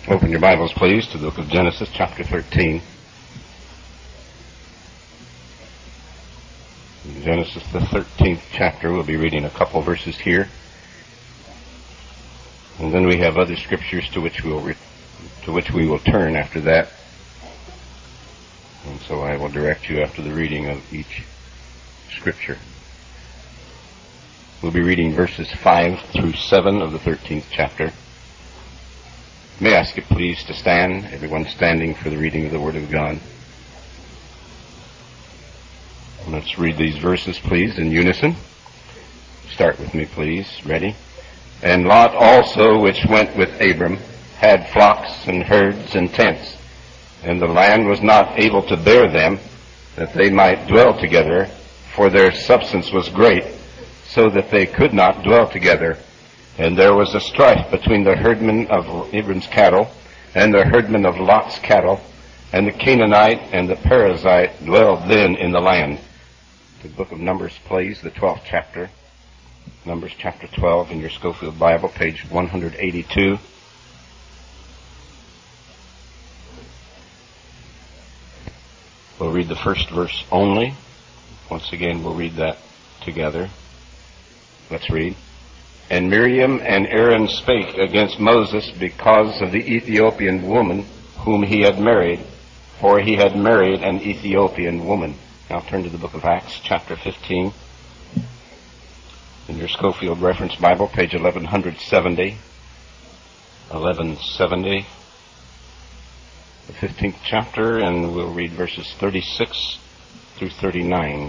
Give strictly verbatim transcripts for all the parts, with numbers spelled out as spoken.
Open your Bibles, please, to the book of Genesis, chapter thirteen. In Genesis, the thirteenth chapter, we'll be reading a couple verses here. And then we have other scriptures to which we'll re- to which we will turn after that. And so I will direct you after the reading of each scripture. We'll be reading verses five through seven of the thirteenth chapter. May I ask you please to stand, everyone standing for the reading of the Word of God. Let's read these verses, please, in unison. Start with me, please. Ready? And Lot also, which went with Abram, had flocks and herds and tents, and the land was not able to bear them, that they might dwell together, for their substance was great, so that they could not dwell together. And there was a strife between the herdmen of Abram's cattle and the herdmen of Lot's cattle, and the Canaanite and the Perizzite dwelled then in the land. The book of Numbers, please, the twelfth chapter. Numbers chapter twelve in your Schofield Bible, page one eighty-two. We'll read the first verse only. Once again, we'll read that together. Let's read. And Miriam and Aaron spake against Moses because of the Ethiopian woman whom he had married, for he had married an Ethiopian woman. Now turn to the book of Acts, chapter fifteen. In your Schofield Reference Bible, page eleven seventy. eleven seventy. The fifteenth chapter, and we'll read verses thirty-six through thirty-nine.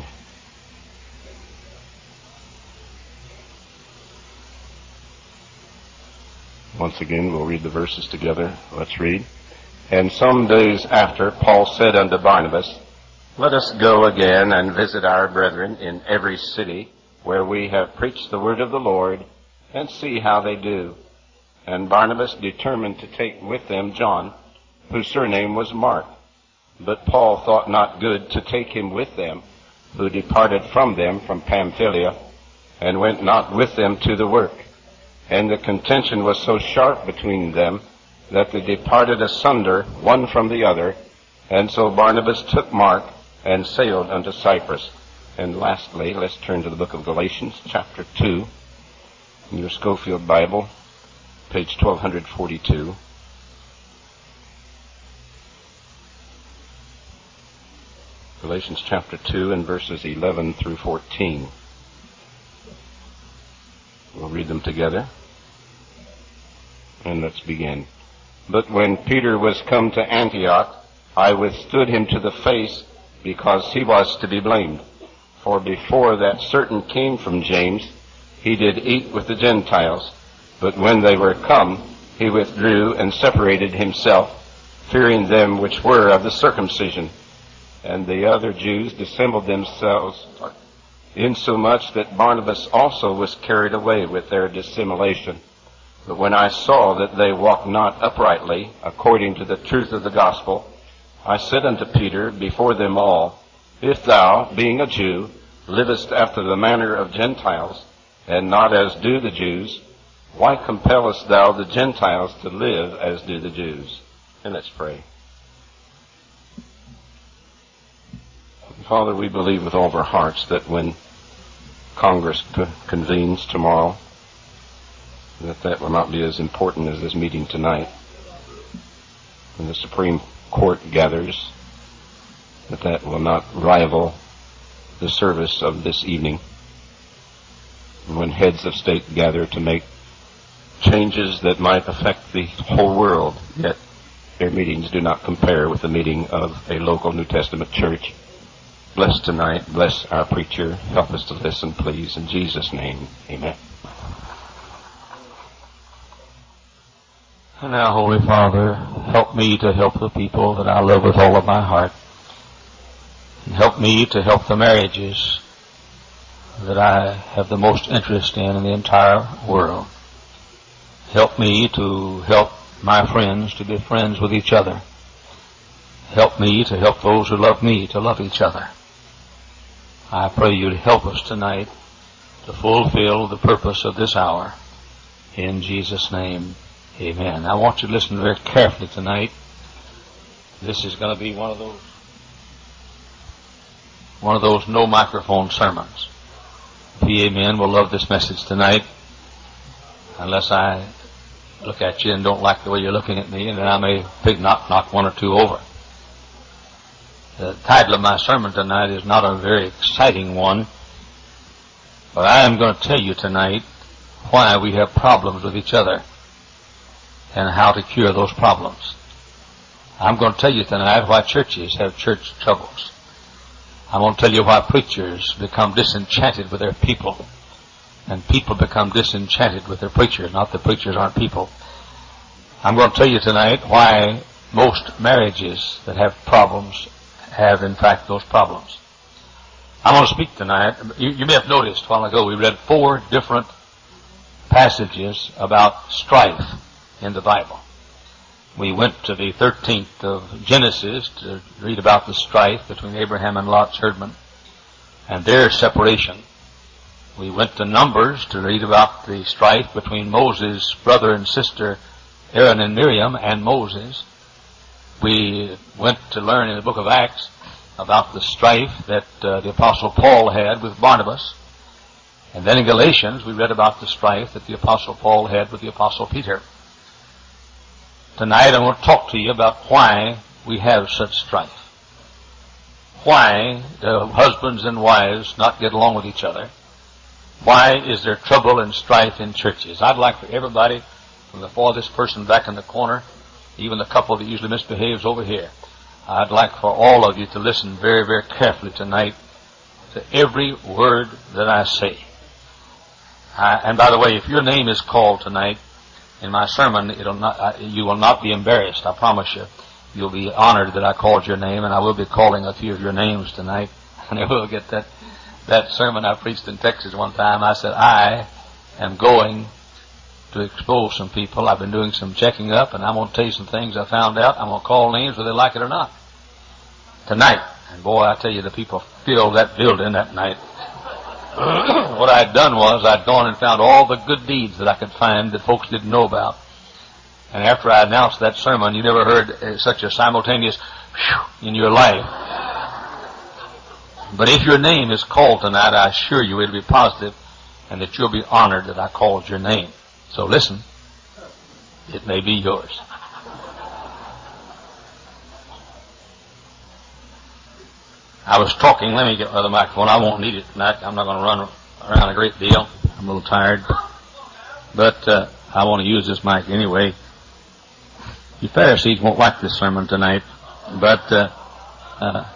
Once again, we'll read the verses together. Let's read. And some days after, Paul said unto Barnabas, Let us go again and visit our brethren in every city where we have preached the word of the Lord, and see how they do. And Barnabas determined to take with them John, whose surname was Mark. But Paul thought not good to take him with them, who departed from them from Pamphylia, and went not with them to the work. And the contention was so sharp between them that they departed asunder one from the other. And so Barnabas took Mark and sailed unto Cyprus. And lastly, let's turn to the book of Galatians, chapter two, in your Schofield Bible, page twelve forty-two. Galatians chapter two and verses eleven through fourteen. We'll read them together. And let's begin. But when Peter was come to Antioch, I withstood him to the face, because he was to be blamed. For before that certain came from James, he did eat with the Gentiles. But when they were come, he withdrew and separated himself, fearing them which were of the circumcision. And the other Jews dissembled themselves, insomuch that Barnabas also was carried away with their dissimulation. But when I saw that they walked not uprightly, according to the truth of the gospel, I said unto Peter before them all, If thou, being a Jew, livest after the manner of Gentiles, and not as do the Jews, why compellest thou the Gentiles to live as do the Jews? And let's pray. Father, we believe with all of our hearts that when Congress co- convenes tomorrow, that that will not be as important as this meeting tonight. When the Supreme Court gathers, that that will not rival the service of this evening. And when heads of state gather to make changes that might affect the whole world, yet their meetings do not compare with the meeting of a local New Testament church. Bless tonight. Bless our preacher. Help us to listen, please. In Jesus' name, amen. And now, Holy Father, help me to help the people that I love with all of my heart. And help me to help the marriages that I have the most interest in in the entire world. Help me to help my friends to be friends with each other. Help me to help those who love me to love each other. I pray you to help us tonight to fulfill the purpose of this hour. In Jesus' name, Amen. I want you to listen very carefully tonight. This is going to be one of those one of those no microphone sermons. P A men will love this message tonight, unless I look at you and don't like the way you're looking at me, and then I may pick, knock, knock one or two over. The title of my sermon tonight is not a very exciting one, but I am going to tell you tonight why we have problems with each other and how to cure those problems. I'm going to tell you tonight why churches have church troubles. I'm going to tell you why preachers become disenchanted with their people, and people become disenchanted with their preachers. Not that preachers aren't people. I'm going to tell you tonight why most marriages that have problems have, in fact, those problems. I'm going to speak tonight. You, you may have noticed a while ago we read four different passages about strife in the Bible. We went to the thirteenth of Genesis to read about the strife between Abraham and Lot's herdmen and their separation. We went to Numbers to read about the strife between Moses' brother and sister Aaron and Miriam and Moses. We went to learn in the book of Acts about the strife that uh, the Apostle Paul had with Barnabas. And then in Galatians we read about the strife that the Apostle Paul had with the Apostle Peter. Tonight I want to talk to you about why we have such strife. Why do husbands and wives not get along with each other? Why is there trouble and strife in churches? I'd like for everybody, from the farthest person back in the corner, even the couple that usually misbehaves over here, I'd like for all of you to listen very, very carefully tonight to every word that I say. I, and by the way, if your name is called tonight in my sermon, it'll not, uh, you will not be embarrassed, I promise you. You'll be honored that I called your name, and I will be calling a few of your names tonight. And I will get that, that sermon I preached in Texas one time. I said, I am going to expose some people. I've been doing some checking up, and I'm going to tell you some things I found out. I'm going to call names whether they like it or not. Tonight. And boy, I tell you, the people filled that building that night. What I had done was I'd gone and found all the good deeds that I could find that folks didn't know about. And after I announced that sermon, you never heard uh, such a simultaneous whew in your life. But if your name is called tonight, I assure you it'll be positive, and that you'll be honored that I called your name. So listen, it may be yours. I was talking, let me get another microphone. I won't need it tonight. I'm not going to run around a great deal. I'm a little tired. But uh, I want to use this mic anyway. You Pharisees won't like this sermon tonight. But uh, uh,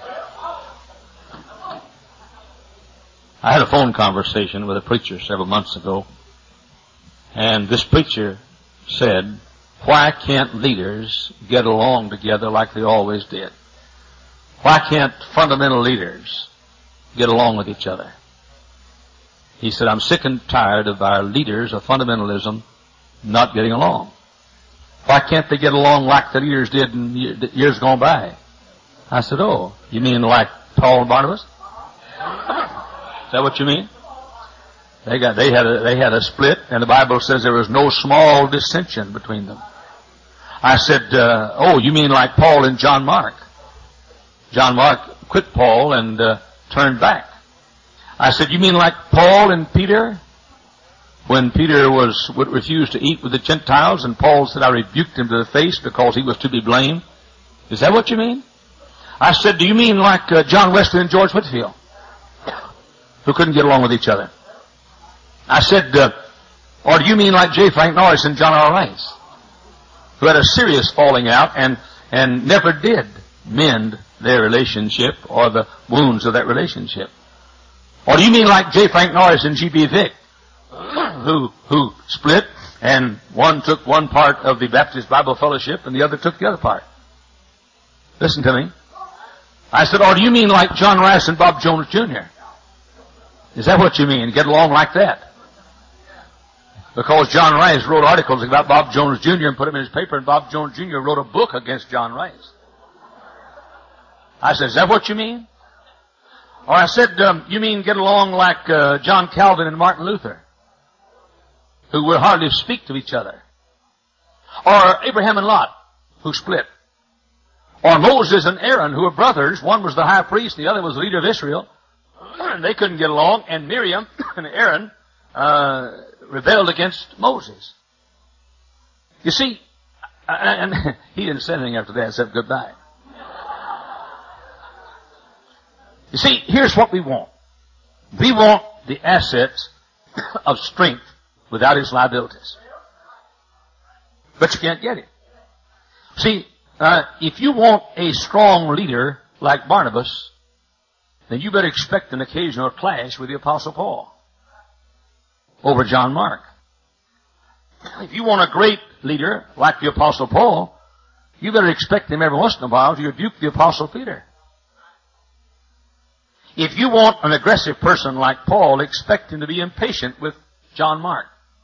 I had a phone conversation with a preacher several months ago. And this preacher said, why can't leaders get along together like they always did? Why can't fundamental leaders get along with each other? He said, I'm sick and tired of our leaders of fundamentalism not getting along. Why can't they get along like the leaders did in years gone by? I said, oh, you mean like Paul and Barnabas? Is that what you mean? They got, they had a, they had a split, and the Bible says there was no small dissension between them. I said, uh, oh, you mean like Paul and John Mark? John Mark quit Paul and uh, turned back. I said, you mean like Paul and Peter? When Peter was would refuse to eat with the Gentiles, and Paul said, I rebuked him to the face because he was to be blamed. Is that what you mean? I said, do you mean like uh, John Wesley and George Whitefield, who couldn't get along with each other? I said, uh, or do you mean like J. Frank Norris and John R. Rice, who had a serious falling out and, and never did mend their relationship or the wounds of that relationship? Or do you mean like J. Frank Norris and G B. Vick, who, who split, and one took one part of the Baptist Bible Fellowship and the other took the other part? Listen to me. I said, or do you mean like John Rice and Bob Jones Junior? Is that what you mean? Get along like that? Because John Rice wrote articles about Bob Jones Junior and put them in his paper, and Bob Jones Junior wrote a book against John Rice. I said, is that what you mean? Or I said, um, you mean get along like uh, John Calvin and Martin Luther, who would hardly speak to each other? Or Abraham and Lot, who split. Or Moses and Aaron, who were brothers. One was the high priest, the other was the leader of Israel. And they couldn't get along, and Miriam and Aaron uh, rebelled against Moses. You see, and he didn't say anything after that except goodbye. You see, here's what we want. We want the assets of strength without its liabilities. But you can't get it. See, uh, if you want a strong leader like Barnabas, then you better expect an occasional clash with the Apostle Paul over John Mark. If you want a great leader like the Apostle Paul, you better expect him every once in a while to rebuke the Apostle Peter. If you want an aggressive person like Paul, expect him to be impatient with John Mark.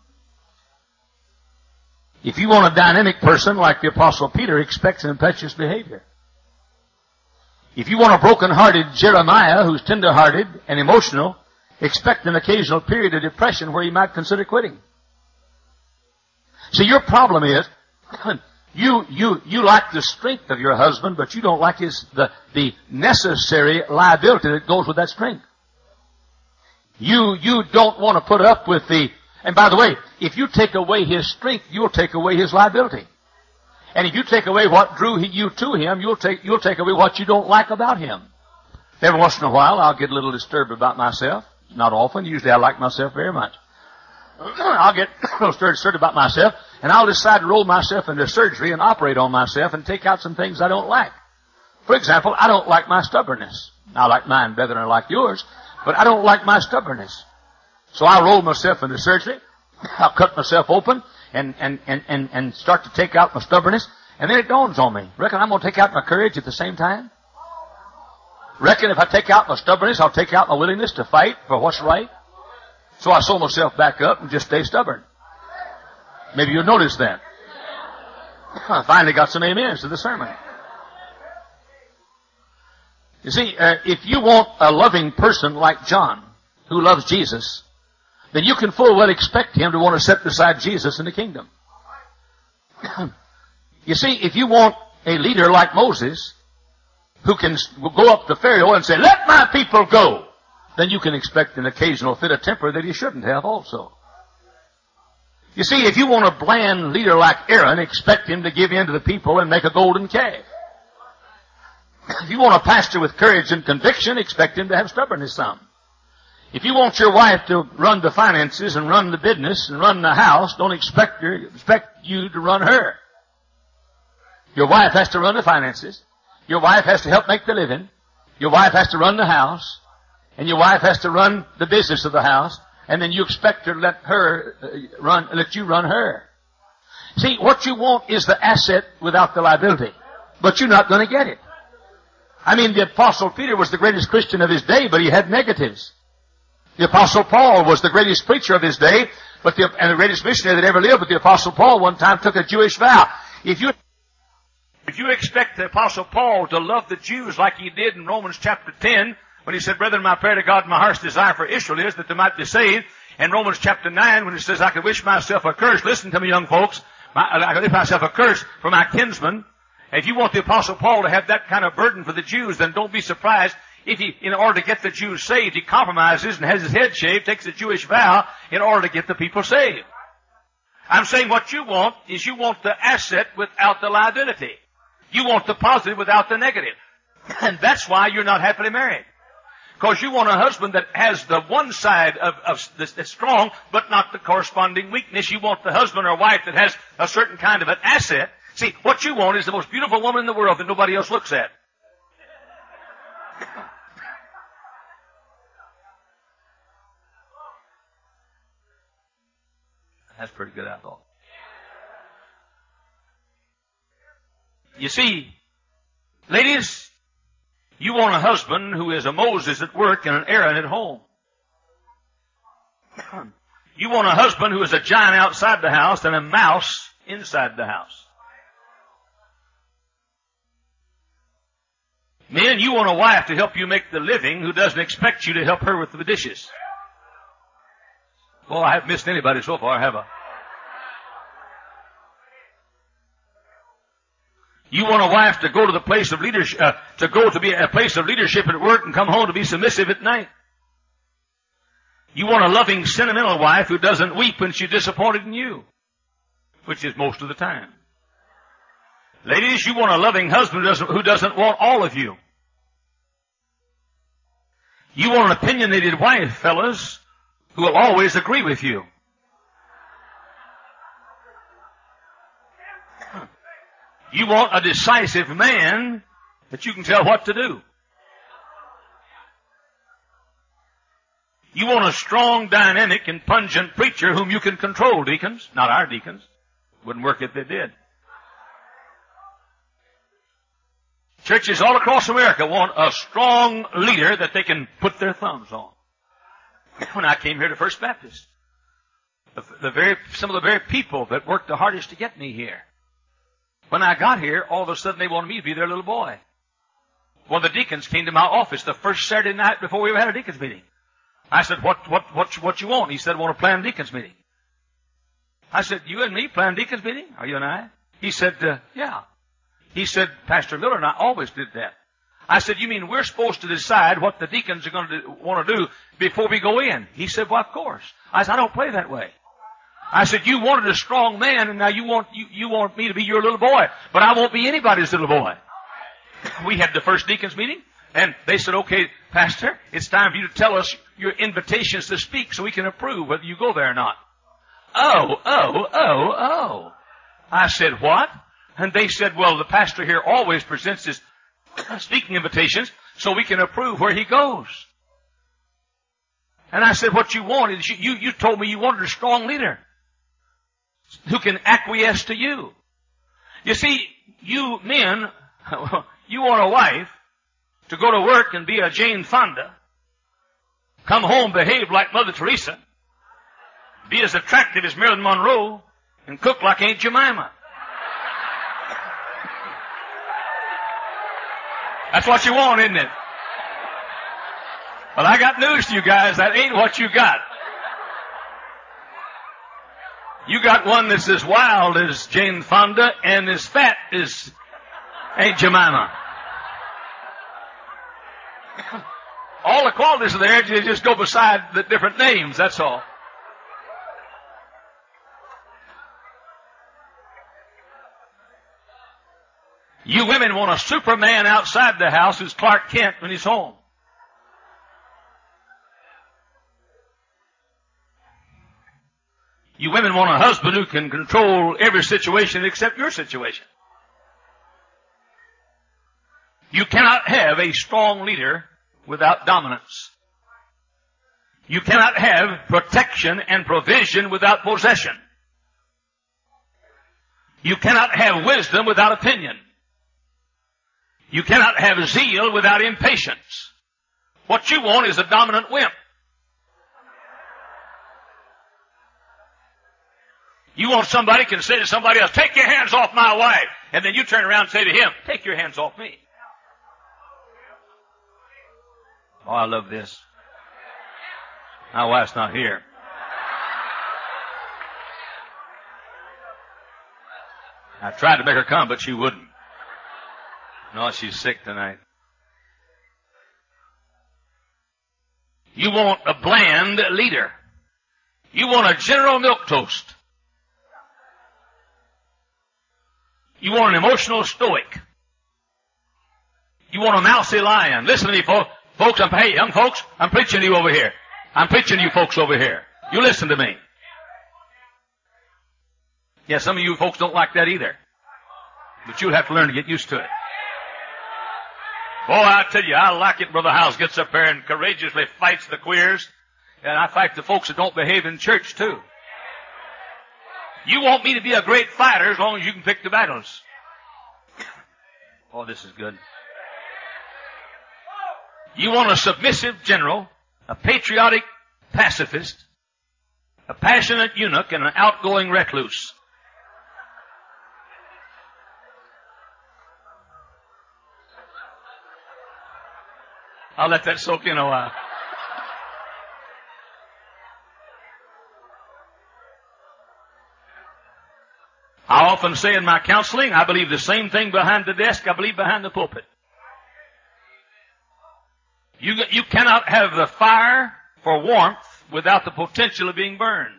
If you want a dynamic person like the Apostle Peter, expect an impetuous behavior. If you want a broken-hearted Jeremiah who's tender-hearted and emotional, expect an occasional period of depression where he might consider quitting. See, your problem is, you, you, you like the strength of your husband, but you don't like his, the, the necessary liability that goes with that strength. You, you don't want to put up with the, and by the way, if you take away his strength, you'll take away his liability. And if you take away what drew you to him, you'll take, you'll take away what you don't like about him. Every once in a while, I'll get a little disturbed about myself. Not often. Usually I like myself very much. I'll get a little disturbed about myself, and I'll decide to roll myself into surgery and operate on myself and take out some things I don't like. For example, I don't like my stubbornness. I like mine better than I like yours, but I don't like my stubbornness. So I'll roll myself into surgery. I'll cut myself open and, and, and, and, and start to take out my stubbornness. And then it dawns on me. Reckon I'm going to take out my courage at the same time? Reckon if I take out my stubbornness, I'll take out my willingness to fight for what's right? So I sew myself back up and just stay stubborn. Maybe you'll notice that. I finally got some amens to the sermon. You see, uh, if you want a loving person like John, who loves Jesus, then you can full well expect him to want to set beside Jesus in the kingdom. You see, if you want a leader like Moses, who can go up to Pharaoh and say, "Let my people go," then you can expect an occasional fit of temper that he shouldn't have also. You see, if you want a bland leader like Aaron, expect him to give in to the people and make a golden calf. If you want a pastor with courage and conviction, expect him to have stubbornness some. If you want your wife to run the finances and run the business and run the house, don't expect her, expect you to run her. Your wife has to run the finances. Your wife has to help make the living. Your wife has to run the house. And your wife has to run the business of the house. And then you expect her to let her run, let you run her. See, what you want is the asset without the liability. But you're not going to get it. I mean, the Apostle Peter was the greatest Christian of his day, but he had negatives. The Apostle Paul was the greatest preacher of his day, but the, and the greatest missionary that ever lived, but the Apostle Paul one time took a Jewish vow. If you, if you expect the Apostle Paul to love the Jews like he did in Romans chapter ten, when he said, "Brethren, my prayer to God, my heart's desire for Israel is that they might be saved," and Romans chapter nine, when he says, "I could wish myself a curse," listen to me, young folks, my, I could wish myself a curse for my kinsmen. If you want the Apostle Paul to have that kind of burden for the Jews, then don't be surprised if he, in order to get the Jews saved, he compromises and has his head shaved, takes a Jewish vow in order to get the people saved. I'm saying what you want is you want the asset without the liability. You want the positive without the negative. And that's why you're not happily married. Because you want a husband that has the one side of, of that's strong, but not the corresponding weakness. You want the husband or wife that has a certain kind of an asset. See, what you want is the most beautiful woman in the world that nobody else looks at. That's pretty good, I thought. You see, ladies, you want a husband who is a Moses at work and an Aaron at home. You want a husband who is a giant outside the house and a mouse inside the house. Men, you want a wife to help you make the living who doesn't expect you to help her with the dishes. Well, I haven't missed anybody so far, have I? You want a wife to go to the place of leadership, uh, to go to be a place of leadership at work and come home to be submissive at night. You want a loving, sentimental wife who doesn't weep when she's disappointed in you, which is most of the time. Ladies, you want a loving husband who doesn't, who doesn't want all of you. You want an opinionated wife, fellas, who will always agree with you. You want a decisive man that you can tell what to do. You want a strong, dynamic, and pungent preacher whom you can control, deacons. Not our deacons. Wouldn't work if they did. Churches all across America want a strong leader that they can put their thumbs on. When I came here to First Baptist, the, the very, some of the very people that worked the hardest to get me here, when I got here, all of a sudden they wanted me to be their little boy. One of the deacons came to my office the first Saturday night before we ever had a deacons meeting. I said, what, what, what, what you want? He said, I want to plan a deacons meeting. I said, you and me plan a deacons meeting? Are you and I? He said, uh, yeah. He said, Pastor Miller and I always did that. I said, you mean we're supposed to decide what the deacons are going to do, want to do before we go in? He said, well, of course. I said, I don't play that way. I said, you wanted a strong man, and now you want you, you want me to be your little boy, but I won't be anybody's little boy. We had the first deacons meeting, and they said, okay, Pastor, it's time for you to tell us your invitations to speak so we can approve whether you go there or not. Oh, oh, oh, oh. I said, what? And they said, well, the pastor here always presents his speaking invitations so we can approve where he goes. And I said, what you want is, you, you, you told me you wanted a strong leader who can acquiesce to you. You see, you men, you want a wife to go to work and be a Jane Fonda, come home, behave like Mother Teresa, be as attractive as Marilyn Monroe, and cook like Aunt Jemima. That's what you want, isn't it? Well, I got news to you guys. That ain't what you got. You got one that's as wild as Jane Fonda and as fat as Aunt Jemima. All the qualities are there, they just go beside the different names, that's all. You women want a Superman outside the house who's Clark Kent when he's home. You women want a husband who can control every situation except your situation. You cannot have a strong leader without dominance. You cannot have protection and provision without possession. You cannot have wisdom without opinion. You cannot have zeal without impatience. What you want is a dominant wimp. You want somebody who can say to somebody else, take your hands off my wife. And then you turn around and say to him, take your hands off me. Oh, I love this. My wife's not here. I tried to make her come, but she wouldn't. No, she's sick tonight. You want a bland leader. You want a General Milquetoast. You want an emotional stoic. You want a mousy lion. Listen to me, folks. Folks, I'm, hey, young folks, I'm preaching to you over here. I'm preaching to you folks over here. You listen to me. Yeah, some of you folks don't like that either. But you'll have to learn to get used to it. Boy, I tell you, I like it. Brother Howes gets up there and courageously fights the queers. And I fight the folks that don't behave in church, too. You want me to be a great fighter as long as you can pick the battles. Oh, this is good. You want a submissive general, a patriotic pacifist, a passionate eunuch, and an outgoing recluse. I'll let that soak in a while. I often say in my counseling, I believe the same thing behind the desk I believe behind the pulpit. You, you cannot have the fire for warmth without the potential of being burned.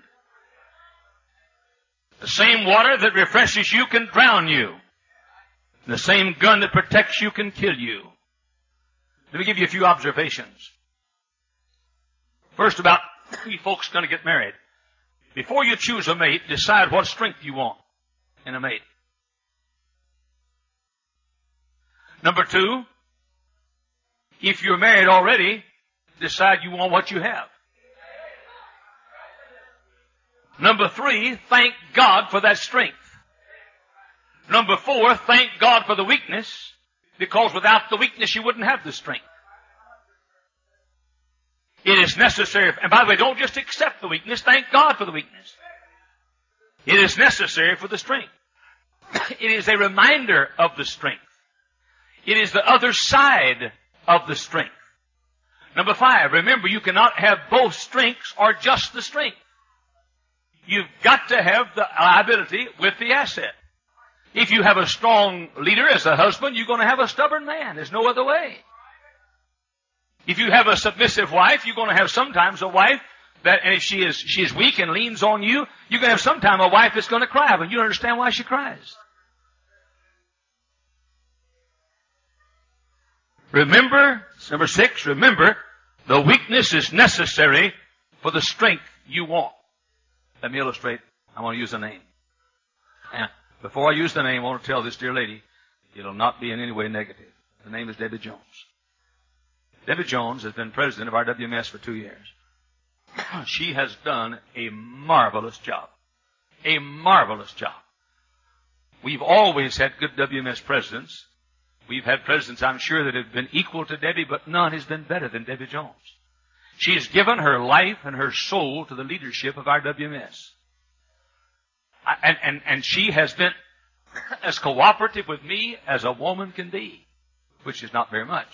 The same water that refreshes you can drown you. The same gun that protects you can kill you. Let me give you a few observations. First, about you folks going to get married. Before you choose a mate, decide what strength you want in a mate. Number two, if you're married already, decide you want what you have. Number three, thank God for that strength. Number four, thank God for the weakness, because without the weakness you wouldn't have the strength. It is necessary, and by the way, don't just accept the weakness, thank God for the weakness. It is necessary for the strength. It is a reminder of the strength. It is the other side of the strength. Number five, remember you cannot have both strengths or just the strength. You've got to have the liability with the asset. If you have a strong leader as a husband, you're going to have a stubborn man. There's no other way. If you have a submissive wife, you're going to have sometimes a wife that, and if she is, she is weak and leans on you, you're going to have sometimes a wife that's going to cry, but you don't understand why she cries. Remember, number six, remember, the weakness is necessary for the strength you want. Let me illustrate. I want to use a name. And before I use the name, I want to tell this dear lady, it'll not be in any way negative. The name is Debbie Jones. Debbie Jones has been president of R W M S for two years. She has done a marvelous job. A marvelous job. We've always had good W M S presidents. We've had presidents, I'm sure, that have been equal to Debbie, but none has been better than Debbie Jones. She has given her life and her soul to the leadership of R W M S. And, and, and she has been as cooperative with me as a woman can be, which is not very much.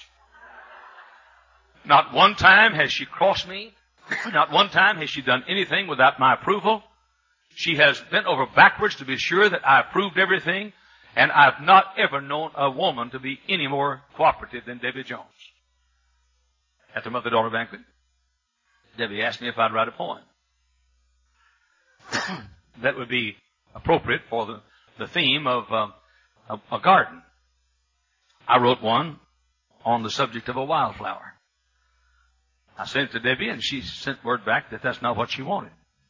Not one time has she crossed me. Not one time has she done anything without my approval. She has bent over backwards to be sure that I approved everything, and I've not ever known a woman to be any more cooperative than Debbie Jones. At the mother-daughter banquet, Debbie asked me if I'd write a poem that would be appropriate for the, the theme of uh, a, a garden. I wrote one on the subject of a wildflower. I sent it to Debbie, and she sent word back that that's not what she wanted.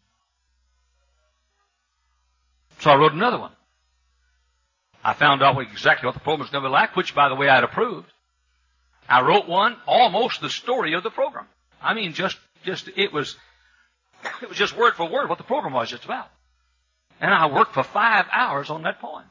So I wrote another one. I found out exactly what the program was going to be like, which, by the way, I'd approved. I wrote one, almost the story of the program. I mean, just, just, it was, it was just word for word what the program was just about. And I worked for five hours on that poem.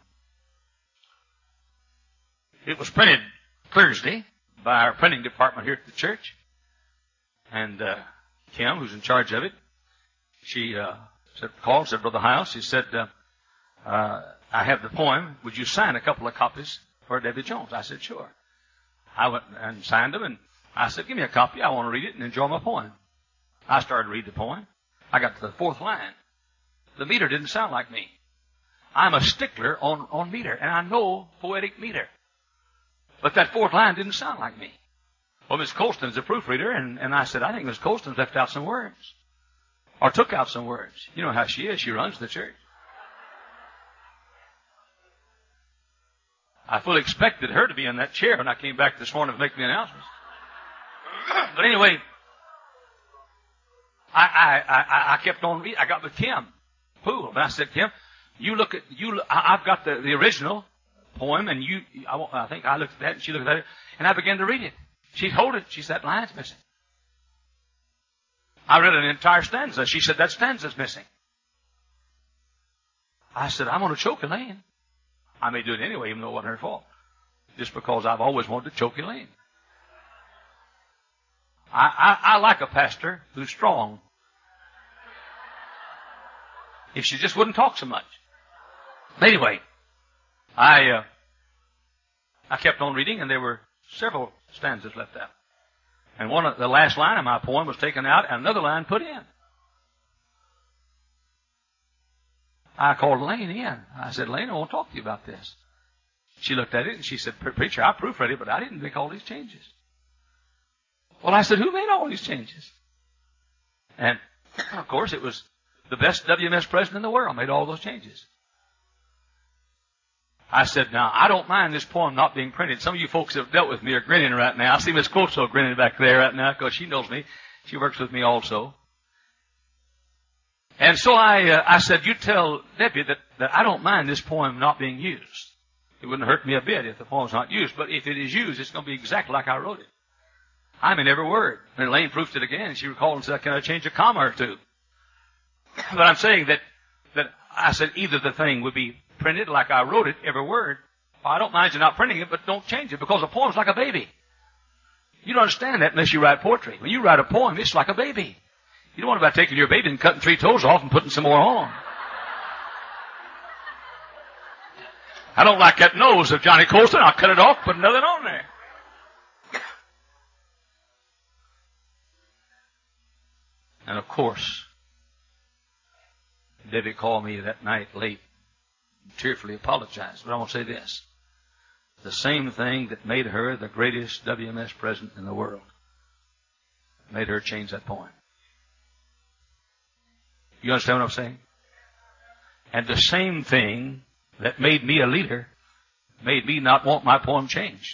It was printed Thursday by our printing department here at the church. And, uh, Kim, who's in charge of it, she, uh, said, called, said, Brother Hiles, she said, uh, uh, I have the poem. Would you sign a couple of copies for Debbie Jones? I said, sure. I went and signed them, and I said, give me a copy. I want to read it and enjoy my poem. I started to read the poem. I got to the fourth line. The meter didn't sound like me. I'm a stickler on, on meter, and I know poetic meter. But that fourth line didn't sound like me. Well, Miss Colston's a proofreader, and, and I said, I think Miss Colston's left out some words. Or took out some words. You know how she is. She runs the church. I fully expected her to be in that chair when I came back this morning to make the announcements. But anyway, I, I, I, I kept on reading. I got with Kim Poole, and I said, Kim, you look at, you, look, I, I've got the, the original poem, and you, I, I think I looked at that, and she looked at it, and I began to read it. She'd hold it. She said, that line's missing. I read an entire stanza. She said, that stanza's missing. I said, I'm going to choke Elaine. I may do it anyway, even though it wasn't her fault. Just because I've always wanted to choke Elaine. I, I, I like a pastor who's strong. If she just wouldn't talk so much. But anyway, I, uh, I kept on reading, and there were several stanzas left out. And one of the last line of my poem was taken out, and another line put in. I called Lane in. I said, Lane, I want to talk to you about this. She looked at it and she said, Preacher, I proofread it, but I didn't make all these changes. Well, I said, who made all these changes? And, of course, it was the best W M S president in the world made all those changes. I said, now, I don't mind this poem not being printed. Some of you folks that have dealt with me are grinning right now. I see Miss Coso grinning back there right now because she knows me. She works with me also. And so I, uh, I said, you tell Debbie that, that I don't mind this poem not being used. It wouldn't hurt me a bit if the poem's not used, but if it is used, it's going to be exactly like I wrote it. I mean every word. And Elaine proofed it again. She recalled and said, can I change a comma or two? But I'm saying that, that I said either the thing would be printed like I wrote it, every word. Well, I don't mind you not printing it, but don't change it because a poem's like a baby. You don't understand that unless you write poetry. When you write a poem, it's like a baby. You don't want about taking your baby and cutting three toes off and putting some more on. I don't like that nose of Johnny Colson. I'll cut it off, put another on there. And of course, Debbie called me that night late and tearfully apologized. But I want to say this. The same thing that made her the greatest W M S president in the world made her change that poem. You understand what I'm saying? And the same thing that made me a leader made me not want my poem changed.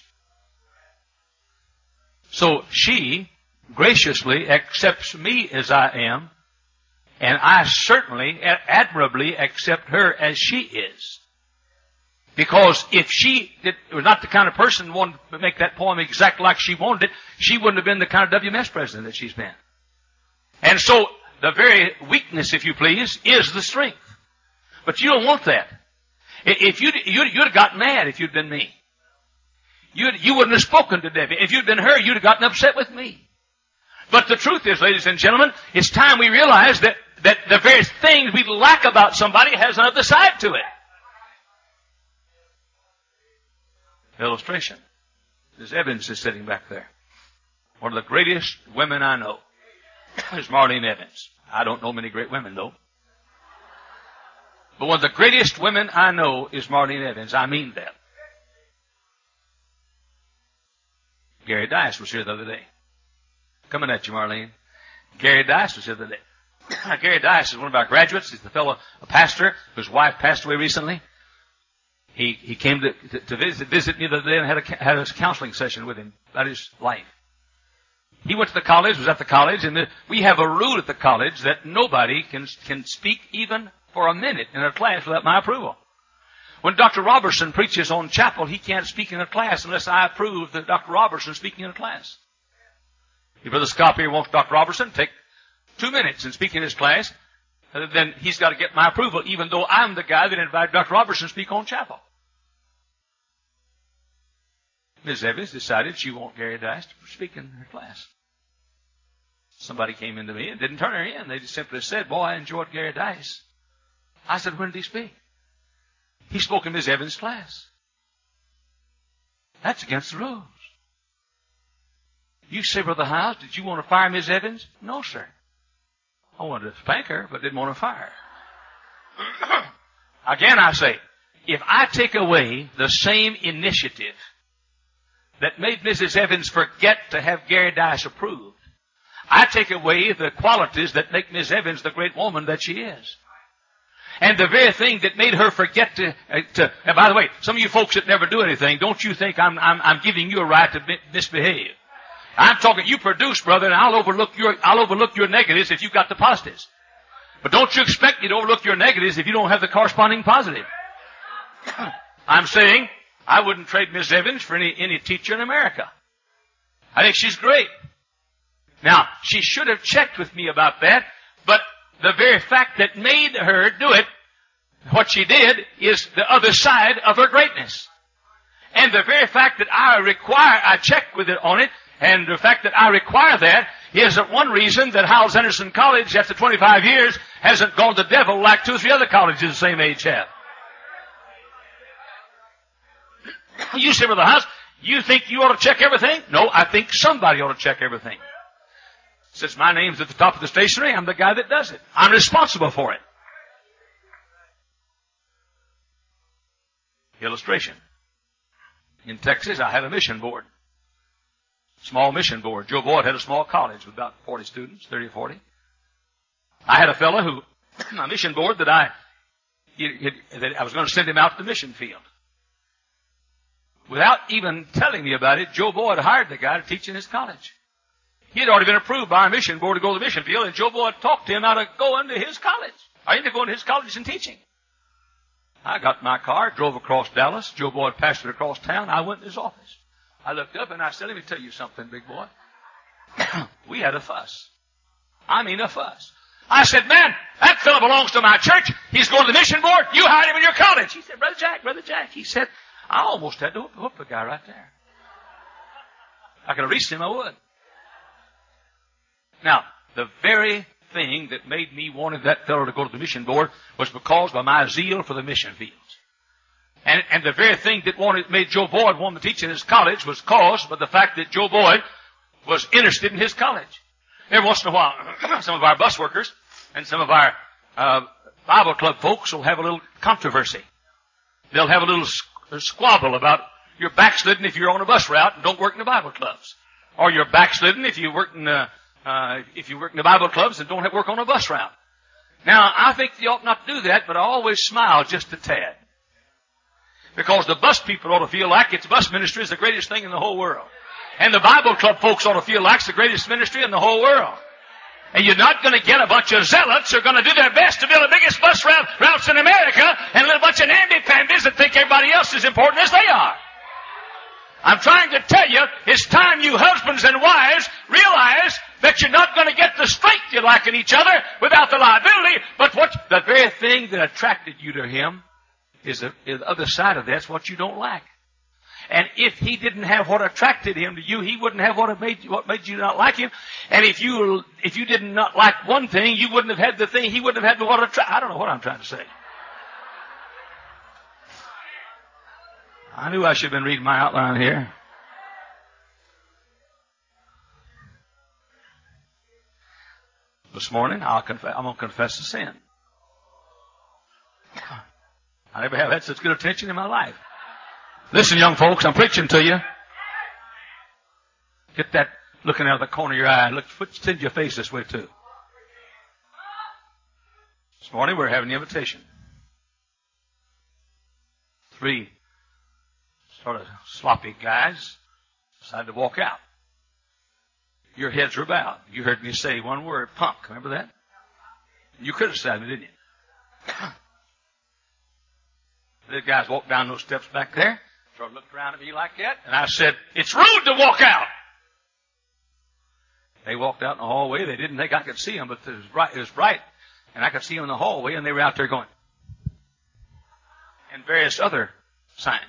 So she graciously accepts me as I am, and I certainly, admirably accept her as she is. Because if she did, was not the kind of person who wanted to make that poem exactly like she wanted it, she wouldn't have been the kind of W M S president that she's been. And so, the very weakness, if you please, is the strength. But you don't want that. If you'd, you'd, you'd have gotten mad if you'd been me. You'd, you wouldn't have spoken to Debbie. If you'd been her, you'd have gotten upset with me. But the truth is, ladies and gentlemen, it's time we realize that, that the very things we like about somebody has another side to it. Illustration. Miss Evans is sitting back there. One of the greatest women I know is Marlene Evans. I don't know many great women, though. But one of the greatest women I know is Marlene Evans. I mean that. Gary Dice was here the other day. Coming at you, Marlene. Gary Dice was here the other day. Gary Dice is one of our graduates. He's the fellow, a pastor, whose wife passed away recently. He, he came to, to, to visit, visit me the other day and had a, had a counseling session with him about his life. He went to the college, was at the college, and the, we have a rule at the college that nobody can, can speak even for a minute in a class without my approval. When Doctor Robertson preaches on chapel, he can't speak in a class unless I approve that Doctor Robertson speaking in a class. If Brother Scott here wants Doctor Robertson to take two minutes and speak in his class, then he's got to get my approval, even though I'm the guy that invited Doctor Robertson to speak on chapel. Miz Evans decided she wanted Gary Dice to speak in her class. Somebody came into me and didn't turn her in. They just simply said, boy, I enjoyed Gary Dice. I said, when did he speak? He spoke in Miz Evans' class. That's against the rules. You say, Brother Howes, did you want to fire Miz Evans? No, sir. I wanted to spank her, but didn't want to fire her. Again, I say, if I take away the same initiative that made Missus Evans forget to have Gary Dice approved, I take away the qualities that make Miz Evans the great woman that she is. And the very thing that made her forget to, uh, to, and by the way, some of you folks that never do anything, don't you think I'm, I'm, I'm giving you a right to misbehave? I'm talking, you produce, brother, and I'll overlook your, I'll overlook your negatives if you've got the positives. But don't you expect me to overlook your negatives if you don't have the corresponding positive. I'm saying, I wouldn't trade Miz Evans for any, any teacher in America. I think she's great. Now, she should have checked with me about that, but the very fact that made her do it, what she did, is the other side of her greatness. And the very fact that I require, I check with it on it, and the fact that I require that is one reason that Howells Anderson College, after twenty-five years, hasn't gone to the devil like two or three other colleges the same age have. You say, Brother Howells, you think you ought to check everything? No, I think somebody ought to check everything. Since my name's at the top of the stationery, I'm the guy that does it. I'm responsible for it. Illustration. In Texas, I had a mission board. Small mission board. Joe Boyd had a small college with about forty students, thirty or forty. I had a fellow who, a mission board that I, that I was going to send him out to the mission field. Without even telling me about it, Joe Boyd hired the guy to teach in his college. He had already been approved by our mission board to go to the mission field, and Joe Boyd talked to him out of going to his college. I ended up going to his college and teaching. I got in my car, drove across Dallas. Joe Boyd pastored across town. I went to his office. I looked up and I said, let me tell you something, big boy. We had a fuss. I mean a fuss. I said, man, that fellow belongs to my church. He's going to the mission board. You hired him in your college. He said, Brother Jack, Brother Jack. He said, I almost had to whoop, whoop the guy right there. I could have reached him, I would. Now, the very thing that made me wanted that fellow to go to the mission board was because of my zeal for the mission fields. And, and the very thing that wanted, made Joe Boyd want to teach in his college was caused by the fact that Joe Boyd was interested in his college. Every once in a while, some of our bus workers and some of our uh, Bible club folks will have a little controversy. They'll have a little squabble about you're backslidden if you're on a bus route and don't work in the Bible clubs. Or you're backslidden if you work in the, uh, if you work in the Bible clubs and don't have work on a bus route. Now, I think you ought not to do that, but I always smile just a tad. Because the bus people ought to feel like its bus ministry is the greatest thing in the whole world. And the Bible club folks ought to feel like it's the greatest ministry in the whole world. And you're not going to get a bunch of zealots who are going to do their best to build the biggest bus route, routes in America and a bunch of namby-pambies that think everybody else is important as they are. I'm trying to tell you, it's time you husbands and wives realize that you're not going to get the strength you like in each other without the liability, but what the very thing that attracted you to him is the, is the other side of that's what you don't like. And if he didn't have what attracted him to you, he wouldn't have what made you, what made you not like him. And if you if you did not like one thing, you wouldn't have had the thing. He wouldn't have had the what attract. I don't know what I'm trying to say. I knew I should have been reading my outline here. This morning, I'll confess, I'm going to confess a sin. I never have had such good attention in my life. Listen, young folks, I'm preaching to you. Get that looking out of the corner of your eye. Look, send your face this way too. This morning we're having the invitation. Three sort of sloppy guys decided to walk out. Your heads were bowed. You heard me say one word, punk. Remember that? You criticized me, didn't you? The guys walked down those steps back there. Sort of looked around at me like that, and I said, it's rude to walk out. They walked out in the hallway. They didn't think I could see them, but it was bright, it was bright, and I could see them in the hallway, and they were out there going, and various other signs.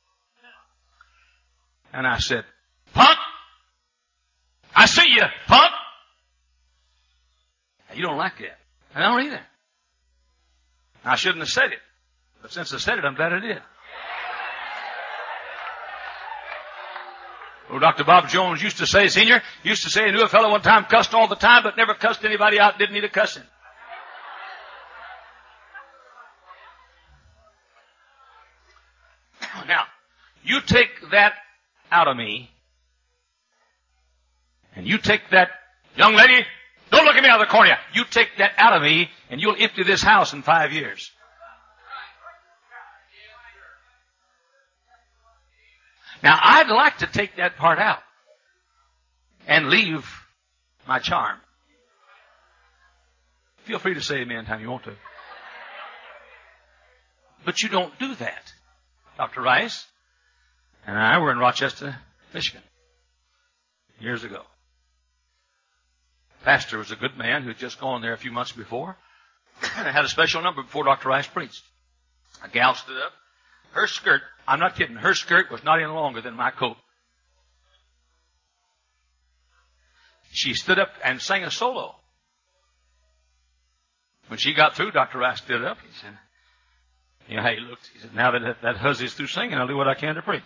And I said, punk, I see you, punk. Now, you don't like that. And I don't either. I shouldn't have said it, but since I said it, I'm glad I did. Well, Doctor Bob Jones used to say, senior, used to say he knew a fellow one time cussed all the time, but never cussed anybody out, didn't need a cussing. Now, you take that out of me, and you take that, young lady, don't look at me out of the corner. You take that out of me, and you'll empty this house in five years. Now, I'd like to take that part out and leave my charm. Feel free to say amen anytime you want to. But you don't do that. Doctor Rice and I were in Rochester, Michigan, years ago. Pastor was a good man who had just gone there a few months before and had a special number before Doctor Rice preached. A gal stood up. Her skirt, I'm not kidding, her skirt was not any longer than my coat. She stood up and sang a solo. When she got through, Doctor Rice stood up. He said, you know how he looked? He said, now that that hussey's through singing, I'll do what I can to preach.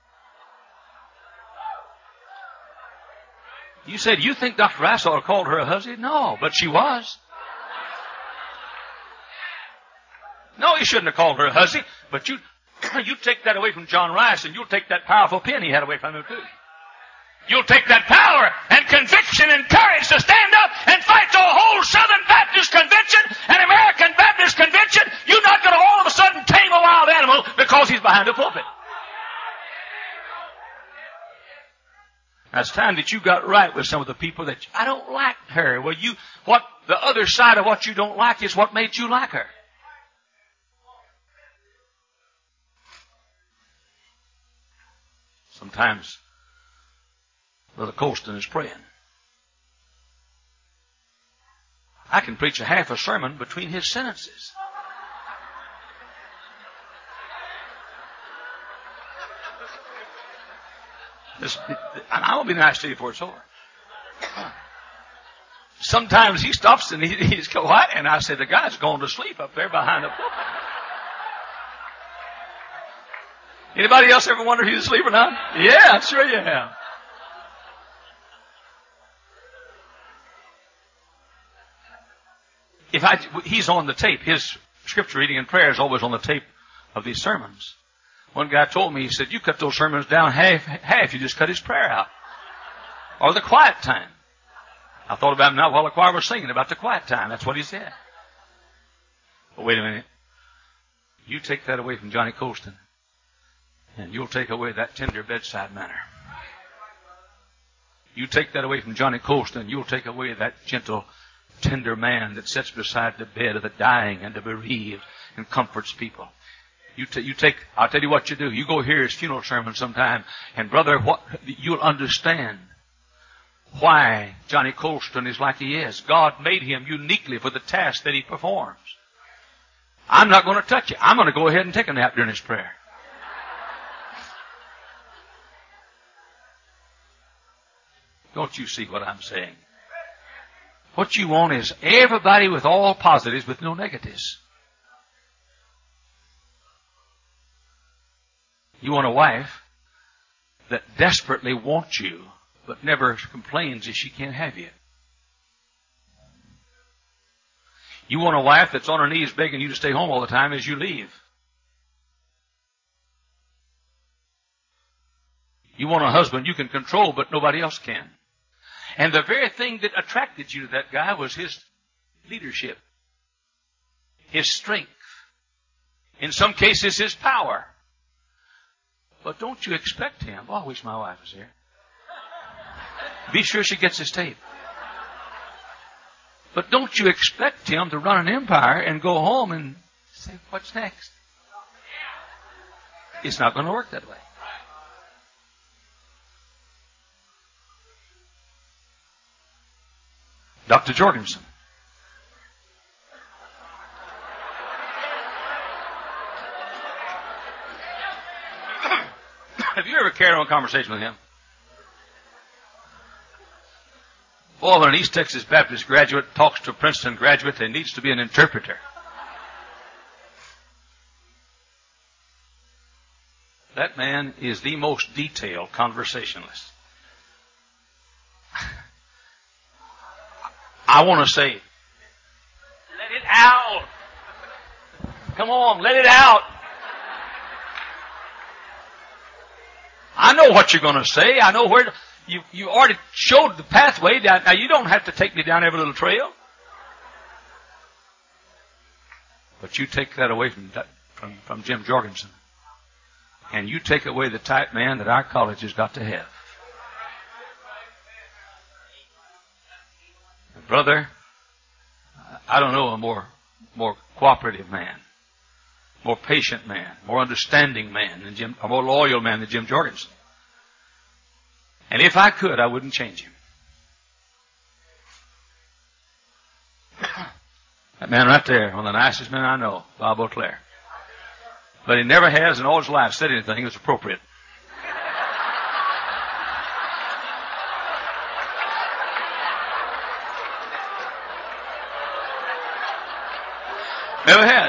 You said, you think Doctor Rice ought to call her a hussy? No, but she was. No, he shouldn't have called her a hussy, but you... You take that away from John Rice, and you'll take that powerful pen he had away from him too. You'll take that power and conviction and courage to stand up and fight the whole Southern Baptist Convention and American Baptist Convention. You're not going to all of a sudden tame a wild animal because he's behind the pulpit. Now, it's time that you got right with some of the people that, I don't like her. Well, you, what, the other side of what you don't like is what made you like her. Sometimes Brother Colston is praying. I can preach a half a sermon between his sentences. This, and I won't be nice to you before it's over. Sometimes he stops and he, he's quiet, and I say, the guy's going to sleep up there behind the pulpit. Anybody else ever wonder if he's asleep or not? Yeah, I'm sure you have. If I, he's on the tape. His scripture reading and prayer is always on the tape of these sermons. One guy told me, he said, you cut those sermons down half, half, you just cut his prayer out. Or the quiet time. I thought about it now while the choir was singing about the quiet time. That's what he said. But wait a minute. You take that away from Johnny Colston, and you'll take away that tender bedside manner. You take that away from Johnny Colston, you'll take away that gentle, tender man that sits beside the bed of the dying and the bereaved and comforts people. You, t- you take, I'll tell you what you do. You go hear his funeral sermon sometime, and brother, what, you'll understand why Johnny Colston is like he is. God made him uniquely for the task that he performs. I'm not going to touch it. I'm going to go ahead and take a nap during his prayer. Don't you see what I'm saying? What you want is everybody with all positives with no negatives. You want a wife that desperately wants you, but never complains if she can't have you. You want a wife that's on her knees begging you to stay home all the time as you leave. You want a husband you can control, but nobody else can. And the very thing that attracted you to that guy was his leadership, his strength, in some cases his power. But don't you expect him. Oh, I wish my wife was here. Be sure she gets his tape. But don't you expect him to run an empire and go home and say, what's next? It's not going to work that way. Doctor Jorgensen. Have you ever carried on a conversation with him? Boy, when an East Texas Baptist graduate talks to a Princeton graduate, there needs to be an interpreter. That man is the most detailed conversationalist. I want to say, let it out. Come on, let it out. I know what you're going to say. I know where to, you you already showed the pathway. Now you don't have to take me down every little trail. But you take that away from from, from Jim Jorgensen, and you take away the type man that our college has got to have. Brother, I don't know a more more cooperative man, more patient man, more understanding man than Jim, a more loyal man than Jim Jorgensen. And if I could, I wouldn't change him. That man right there, one of the nicest men I know, Bob O'Clair. But he never has in all his life said anything that's appropriate. Never had.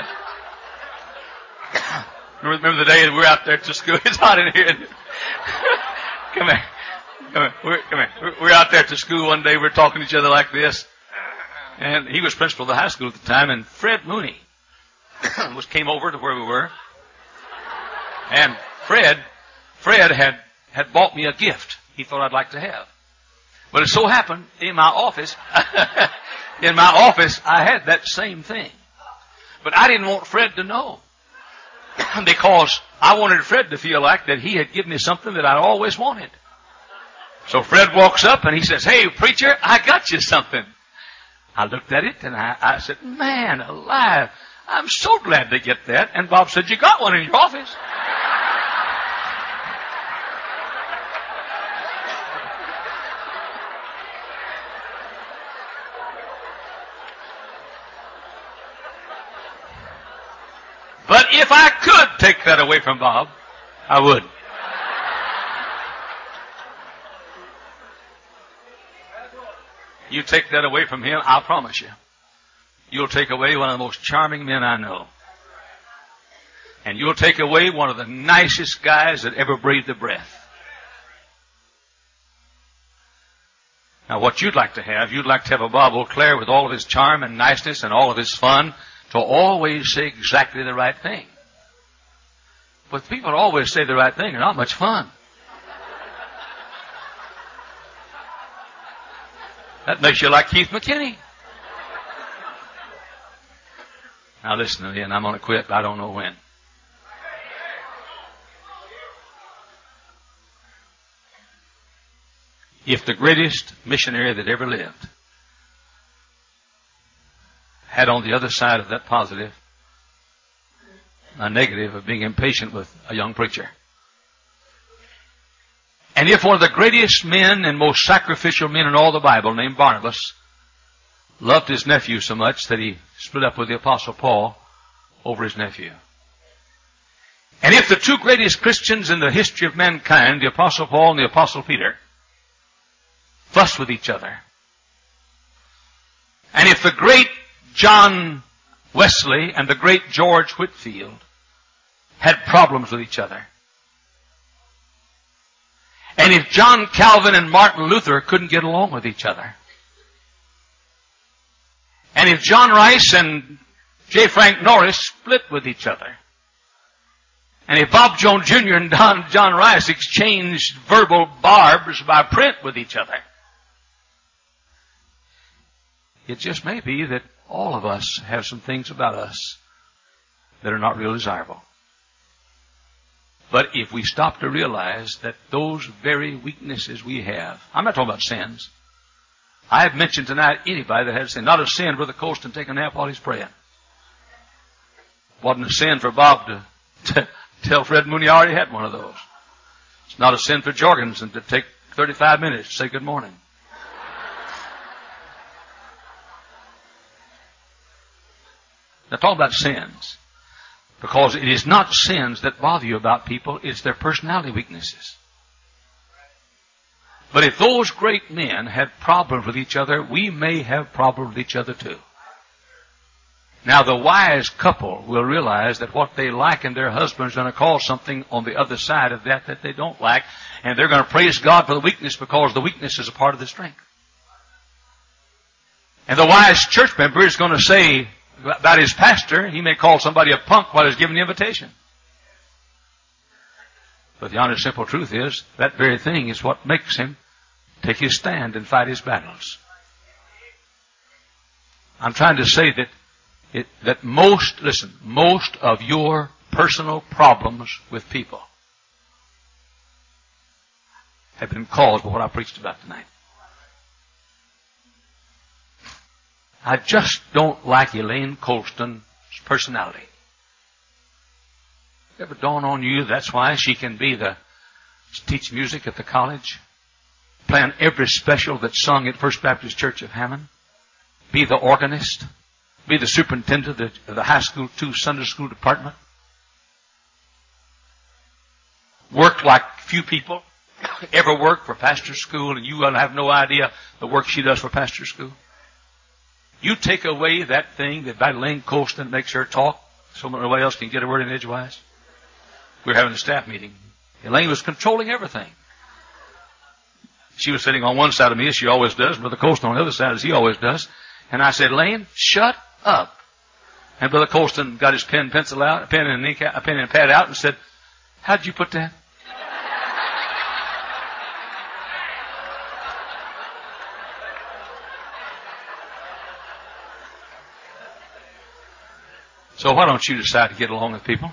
Remember, remember the day that we were out there at the school? It's hot in here. Come here. Come here. We're, come here. We're, we're out there at the school one day. We're talking to each other like this. And he was principal of the high school at the time. And Fred Mooney was came over to where we were. And Fred, Fred had, had bought me a gift he thought I'd like to have. But it so happened in my office, in my office, I had that same thing. But I didn't want Fred to know. Because I wanted Fred to feel like that he had given me something that I'd always wanted. So Fred walks up and he says, "Hey, preacher, I got you something." I looked at it and I, I said, "Man alive, I'm so glad to get that." And Bob said, "You got one in your office." But if I could take that away from Bob, I would. You take that away from him, I'll promise you, you'll take away one of the most charming men I know. And you'll take away one of the nicest guys that ever breathed a breath. Now what you'd like to have, you'd like to have a Bob O'Clair with all of his charm and niceness and all of his fun to always say exactly the right thing. But people that always say the right thing are not much fun. That makes you like Keith McKinney. Now listen to me, and I'm going to quit, but I don't know when. If the greatest missionary that ever lived had on the other side of that positive a negative of being impatient with a young preacher, and if one of the greatest men and most sacrificial men in all the Bible, named Barnabas, loved his nephew so much that he split up with the Apostle Paul over his nephew, and if the two greatest Christians in the history of mankind, the Apostle Paul and the Apostle Peter, fussed with each other, and if the great John Wesley and the great George Whitefield had problems with each other, and if John Calvin and Martin Luther couldn't get along with each other, and if John Rice and J. Frank Norris split with each other, and if Bob Jones Junior and Don, John Rice exchanged verbal barbs by print with each other, it just may be that all of us have some things about us that are not real desirable. But if we stop to realize that those very weaknesses we have, I'm not talking about sins. I have mentioned tonight anybody that had a sin. Not a sin, Brother Colston take a nap while he's praying. Wasn't a sin for Bob to, to tell Fred Mooney I already had one of those. It's not a sin for Jorgensen to take thirty-five minutes to say good morning. Now talk about sins. Because it is not sins that bother you about people, it's their personality weaknesses. But if those great men had problems with each other, we may have problems with each other too. Now the wise couple will realize that what they like in their husband is going to cause something on the other side of that that they don't like, and they're going to praise God for the weakness because the weakness is a part of the strength. And the wise church member is going to say about his pastor, he may call somebody a punk while he's giving the invitation. But the honest, simple truth is, that very thing is what makes him take his stand and fight his battles. I'm trying to say that it, that most, listen, most of your personal problems with people have been caused by what I preached about tonight. I just don't like Elaine Colston's personality. Ever dawn on you that's why she can be the teach music at the college, plan every special that's sung at First Baptist Church of Hammond, be the organist, be the superintendent of the, of the high school two Sunday school department, work like few people ever work for pastor school, and you will have no idea the work she does for pastor school. You take away that thing that by Elaine Colston makes her talk so nobody else can get a word in edgewise. We were having a staff meeting. Elaine was controlling everything. She was sitting on one side of me, as she always does, and Brother Colston on the other side, as he always does. And I said, "Elaine, shut up." And Brother Colston got his pen and pencil out, a pen and ink, a pen and pad out, and said, How'd you put that? So why don't you decide to get along with people?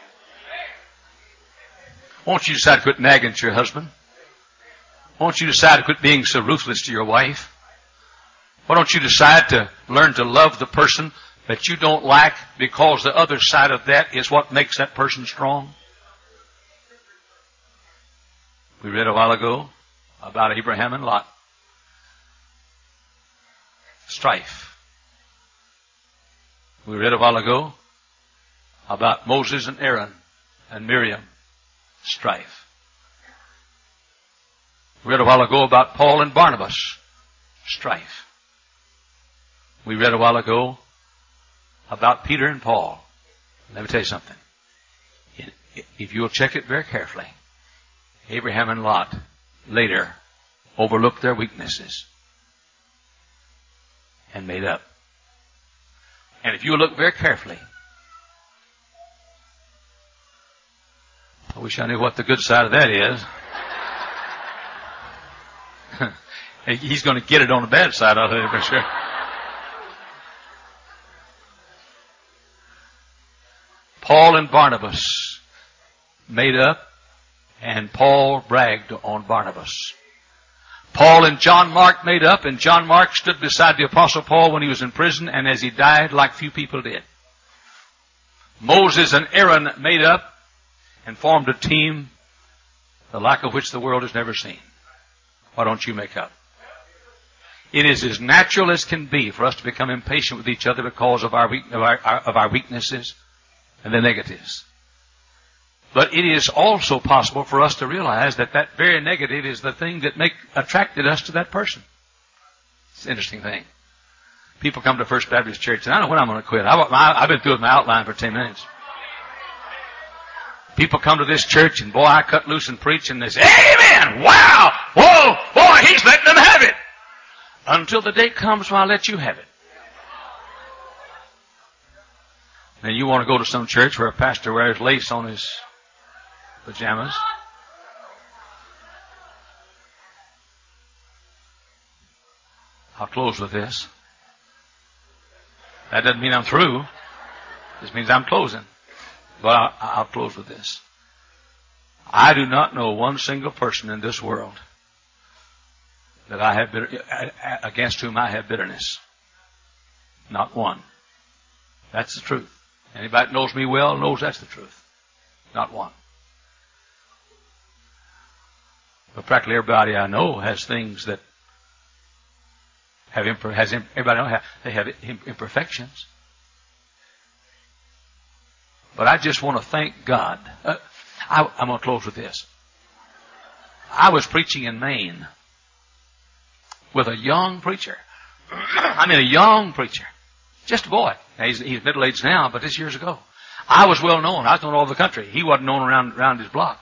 Why don't you decide to quit nagging at your husband? Why don't you decide to quit being so ruthless to your wife? Why don't you decide to learn to love the person that you don't like, because the other side of that is what makes that person strong? We read a while ago about Abraham and Lot. Strife. We read a while ago about Moses and Aaron and Miriam. Strife. We read a while ago about Paul and Barnabas. Strife. We read a while ago about Peter and Paul. Let me tell you something. If you'll check it very carefully, Abraham and Lot later overlooked their weaknesses and made up. And if you look very carefully, I wish I knew what the good side of that is. He's going to get it on the bad side of it for sure. Paul and Barnabas made up, and Paul bragged on Barnabas. Paul and John Mark made up, and John Mark stood beside the Apostle Paul when he was in prison, and as he died, like few people did. Moses and Aaron made up and formed a team the like of which the world has never seen. Why don't you make up? It is as natural as can be for us to become impatient with each other because of our, of our, of our weaknesses and the negatives. But it is also possible for us to realize that that very negative is the thing that make, attracted us to that person. It's an interesting thing. People come to First Baptist Church, and I don't know when I'm going to quit. I, I, I've been through my outline for ten minutes. People come to this church, and boy, I cut loose and preach, and they say, amen! Wow! Whoa! Boy, he's letting them have it! Until the day comes when I let you have it. And you want to go to some church where a pastor wears lace on his pajamas. I'll close with this. That doesn't mean I'm through. This means I'm closing. But I'll, I'll close with this. I do not know one single person in this world that I have bitter, against whom I have bitterness. Not one. That's the truth. Anybody that knows me well knows that's the truth. Not one. But practically everybody I know has things that have, imper- has everybody I know have, they have imperfections. But I just want to thank God. Uh, I, I'm going to close with this. I was preaching in Maine with a young preacher. I mean, a young preacher. Just a boy. Now, he's, he's middle-aged now, but this years ago. I was well known. I was known all over the country. He wasn't known around, around his block.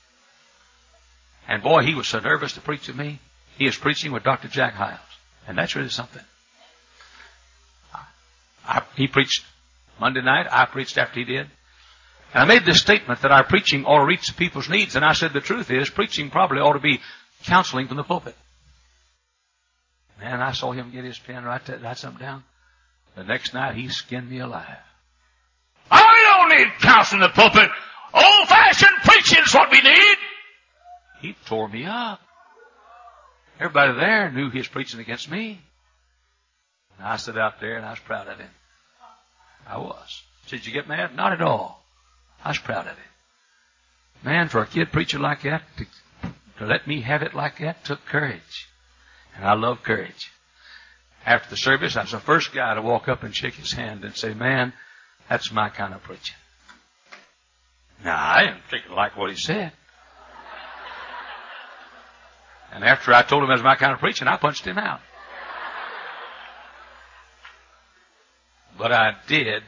And boy, he was so nervous to preach to me. He is preaching with Doctor Jack Hiles. And that's really something. I, I, he preached Monday night. I preached after he did. And I made this statement that our preaching ought to reach the people's needs. And I said the truth is, preaching probably ought to be counseling from the pulpit. Man, I saw him get his pen, write, that, write something down. The next night, he skinned me alive. I don't need counseling in the pulpit. Old-fashioned preaching is what we need. He tore me up. Everybody there knew he was preaching against me. And I stood out there and I was proud of him. I was. Did you get mad? Not at all. I was proud of him. Man, for a kid preacher like that, to, to let me have it like that took courage. And I love courage. After the service, I was the first guy to walk up and shake his hand and say, man, that's my kind of preaching. Now, I didn't particularly like what he said. And after I told him it was my kind of preaching, I punched him out. But I did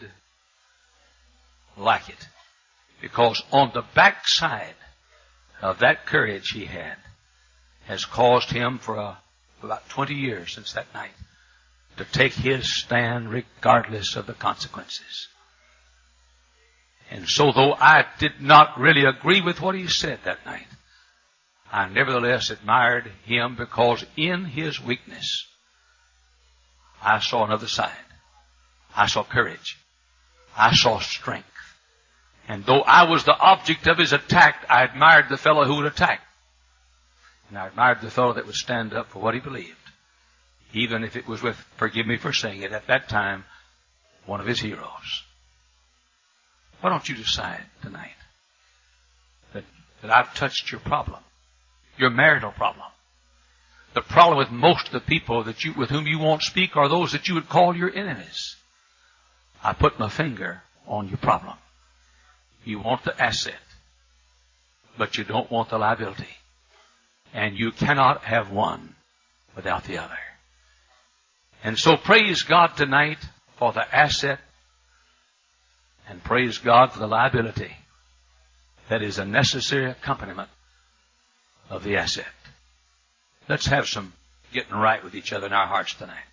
like it. Because on the backside of that courage he had has caused him for a, about twenty years since that night to take his stand regardless of the consequences. And so though I did not really agree with what he said that night, I nevertheless admired him because in his weakness, I saw another side. I saw courage. I saw strength. And though I was the object of his attack, I admired the fellow who would attack. And I admired the fellow that would stand up for what he believed. Even if it was with, forgive me for saying it, at that time, one of his heroes. Why don't you decide tonight that, that I've touched your problem, your marital problem. The problem with most of the people that you, with whom you won't speak are those that you would call your enemies. I put my finger on your problem. You want the asset, but you don't want the liability. And you cannot have one without the other. And so praise God tonight for the asset, and praise God for the liability that is a necessary accompaniment of the asset. Let's have some getting right with each other in our hearts tonight.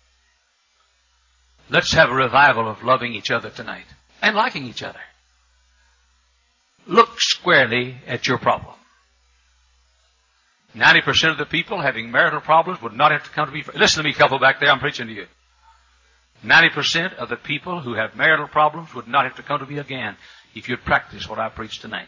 Let's have a revival of loving each other tonight and liking each other. Look squarely at your problem. ninety percent of the people having marital problems would not have to come to me. For, listen to me, couple back there, I'm preaching to you. ninety percent of the people who have marital problems would not have to come to me again if you'd practice what I preached tonight.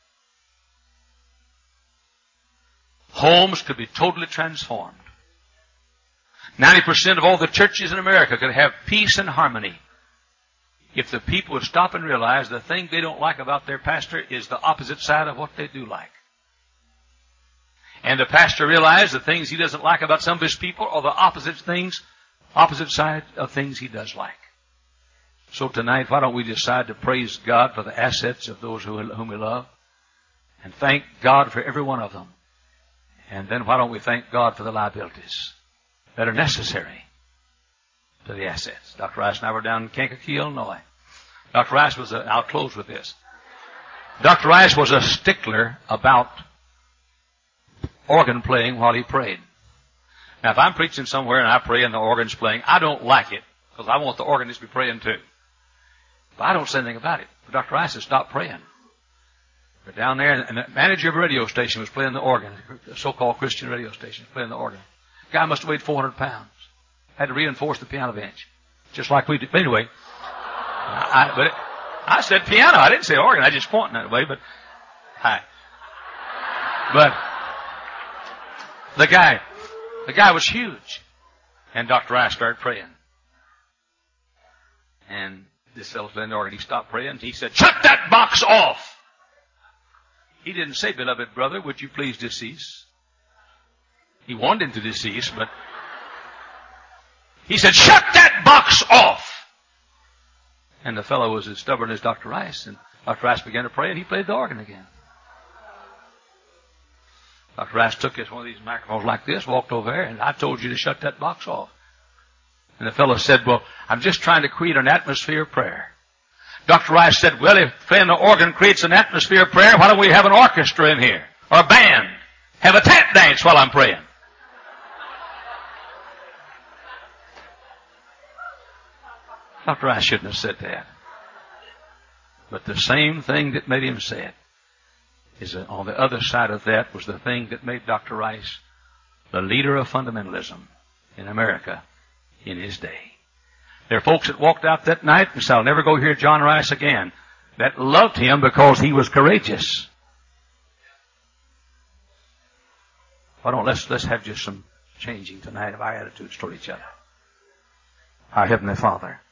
Homes could be totally transformed. ninety percent of all the churches in America could have peace and harmony if the people would stop and realize the thing they don't like about their pastor is the opposite side of what they do like. And the pastor realized the things he doesn't like about some of his people are the opposite things, opposite side of things he does like. So tonight, why don't we decide to praise God for the assets of those who, whom we love, and thank God for every one of them. And then why don't we thank God for the liabilities that are necessary to the assets. Doctor Rice and I were down in Kankakee, Illinois. Doctor Rice was a, I'll close with this. Doctor Rice was a stickler about organ playing while he prayed. Now, if I'm preaching somewhere and I pray and the organ's playing, I don't like it because I want the organist to be praying too. But I don't say anything about it. But Doctor Rice had stopped praying. We're down there, and the manager of a radio station was playing the organ, a so-called Christian radio station, playing the organ. The guy must have weighed four hundred pounds. Had to reinforce the piano bench, just like we did. But anyway, I, but it, I said piano. I didn't say organ. I just pointed that way. But hi. But the guy, the guy was huge, and Doctor Rice started praying, and this fellow playing the organ. He stopped praying. He said, "Shut that box off." He didn't say, "Beloved brother, would you please decease?" He wanted him to decease, but he said, "Shut that box off." And the fellow was as stubborn as Doctor Rice, and Doctor Rice began to pray, and he played the organ again. Doctor Rice took his one of these microphones like this, walked over there, and I told you to shut that box off. And the fellow said, "Well, I'm just trying to create an atmosphere of prayer." Doctor Rice said, "Well, if playing the organ creates an atmosphere of prayer, why don't we have an orchestra in here? Or a band? Have a tap dance while I'm praying." Doctor Rice shouldn't have said that. But the same thing that made him say it is that on the other side of that was the thing that made Doctor Rice the leader of fundamentalism in America in his day. There are folks that walked out that night and said, "I'll never go hear John Rice again," that loved him because he was courageous. Why don't let's let's have just some changing tonight of our attitudes toward each other. Our Heavenly Father,